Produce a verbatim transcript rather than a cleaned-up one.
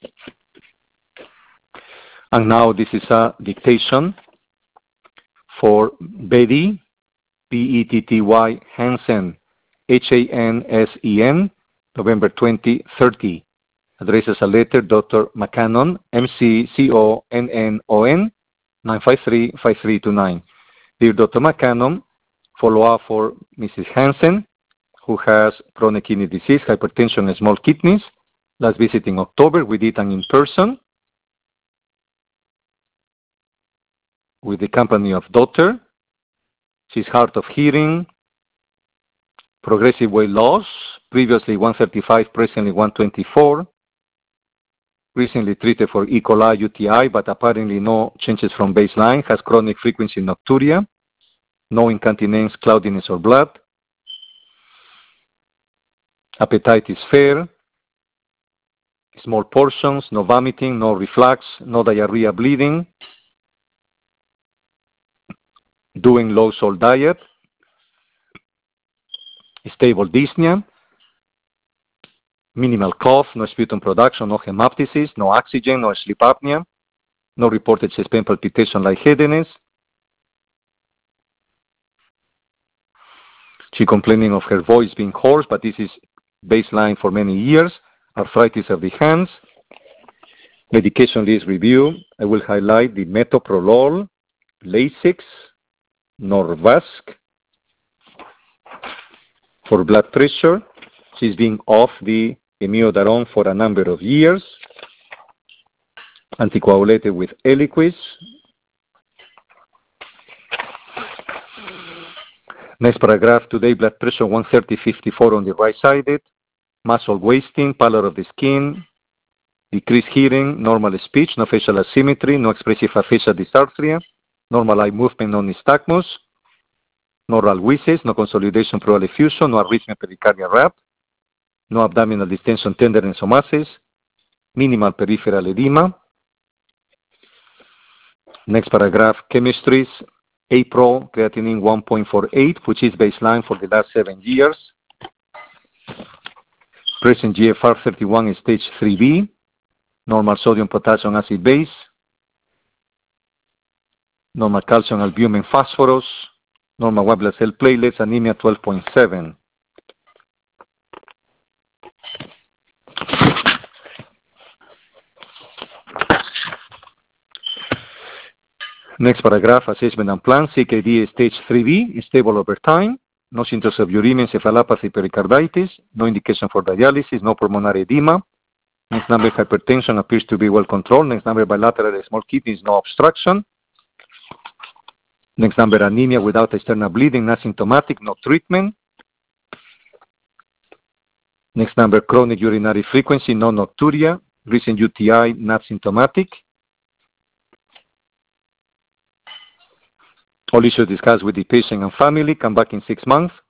And now this is a dictation for Betty, B E T T Y, Hansen, H A N S E N, November twentieth, thirty. Addresses a letter, Doctor McCannon, M C C O N N O N, nine five three, five three two nine. Dear Doctor McCannon, follow-up for Missus Hansen, who has chronic kidney disease, hypertension, and small kidneys. Last visit in October, we did an in-person with the company of doctor. She's hard of hearing, progressive weight loss, previously one thirty-five, presently one twenty-four. Recently treated for E. coli, U T I, but apparently no changes from baseline. Has chronic frequency nocturia, no incontinence, cloudiness, or blood. Appetite is fair. Small portions, no vomiting, no reflux, no diarrhea, bleeding. Doing low salt diet. Stable dyspnea. Minimal cough, no sputum production, no hemoptysis, no oxygen, no sleep apnea, no reported chest pain, palpitation, lightheadedness. She complaining of her voice being hoarse, but this is baseline for many years. Arthritis of the hands. Medication list review. I will highlight the metoprolol, Lasix, Norvasc. For blood pressure, she's been off the imiodarone for a number of years. Anticoagulated with Eliquis. Next paragraph, today blood pressure one thirty, fifty-four on the right-sided. Muscle wasting, pallor of the skin, decreased hearing, normal speech, no facial asymmetry, no expressive aphasia dysarthria, normal eye movement, no nystagmus, no oral wheezes, no consolidation pleural effusion, no arrhythmia pericardial rap, no abdominal distension, tenderness or masses, minimal peripheral edema. Next paragraph, chemistries, APRO, creatinine one point four eight, which is baseline for the last seven years. Present G F R thirty-one is stage three B, normal sodium, potassium, acid base, normal calcium, albumin, phosphorus, normal white blood cell platelets, anemia twelve point seven. Next paragraph, assessment and plan. C K D is stage three B, is stable over time. No symptoms of uremia, encephalopathy, pericarditis. No indication for dialysis. No pulmonary edema. Next number, hypertension appears to be well controlled. Next number, bilateral small kidneys, no obstruction. Next number, anemia without external bleeding, not symptomatic, no treatment. Next number, chronic urinary frequency, no nocturia. Recent U T I, not symptomatic. All issues discussed with the patient and family. Come back in six months.